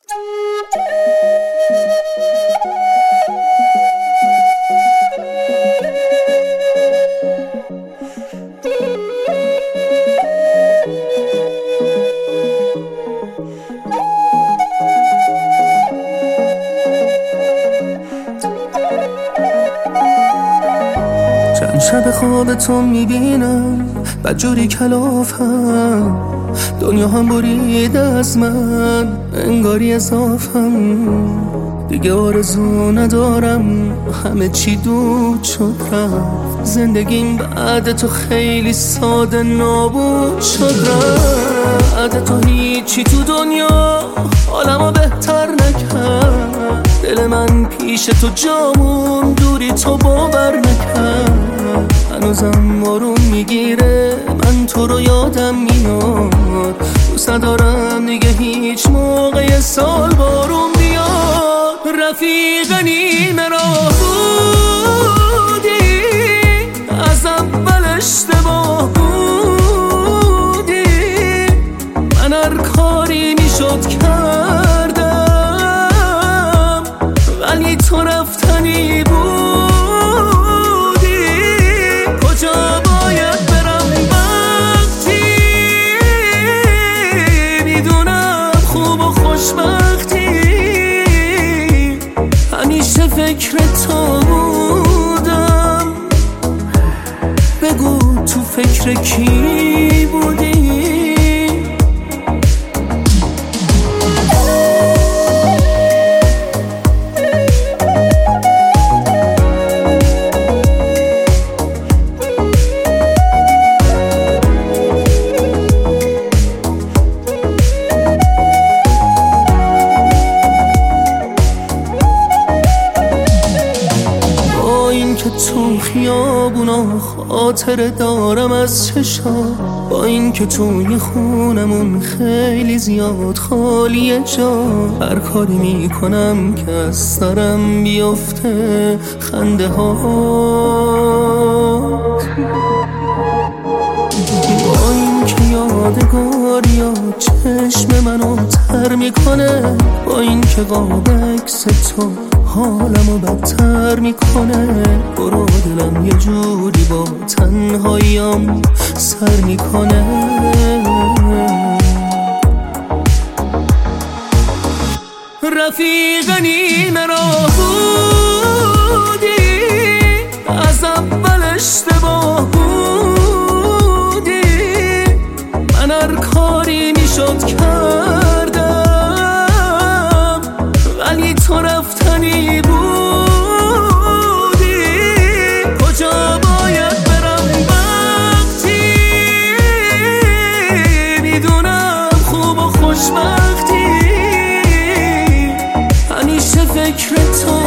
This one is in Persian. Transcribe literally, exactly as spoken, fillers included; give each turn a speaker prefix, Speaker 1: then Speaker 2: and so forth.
Speaker 1: چند شب خواب تو میبینم بدجوری کلافم، دنیا هم برید از من انگاری اضافم. دیگه آرزو ندارم، همه چی دود شد رفت. زندگیم بعد تو خیلی ساده نابود شد رفت. بعد تو هیچی تو دنیا حالمو بهتر نکرد. دل من پیش تو جامون، دوری تو باور نکرد. هنوزم بارون میگیره، من تو رو یادم میاد. دوست ندارم دیگه هیچ موقع سال بارون بیاد. رفیق نیمه راه بودی، از اول اشتباه بودی. من هر کاری میشد کردم، ولی تو رفتنی بودی. کجا باید برم وقتی میدونم خوب و خوشبختی؟ همیشه فکر تو بودم، بگو تو فکر کی بودی؟ که تو خیابونا خاطره دارم از چشا، با این که توی خونمون خیلی زیاد خالیه جا. هر کاری میکنم که از سرم بیفته خنده ها، با این که یادگاریا چشم منو تر میکنه. با این که قاب عکس تو حالمو بدتر میکنه. برو دلم یه جوری با تنهاییم سر میکنه. رفیق نیمه راه بودی، از اول اشتباه بودی. من هر کاری میشد کردم، ولی تو رفتنی بودی. کجا باید برم وقتی میدونم خوب و خوشبختی؟ همیشه فکر تو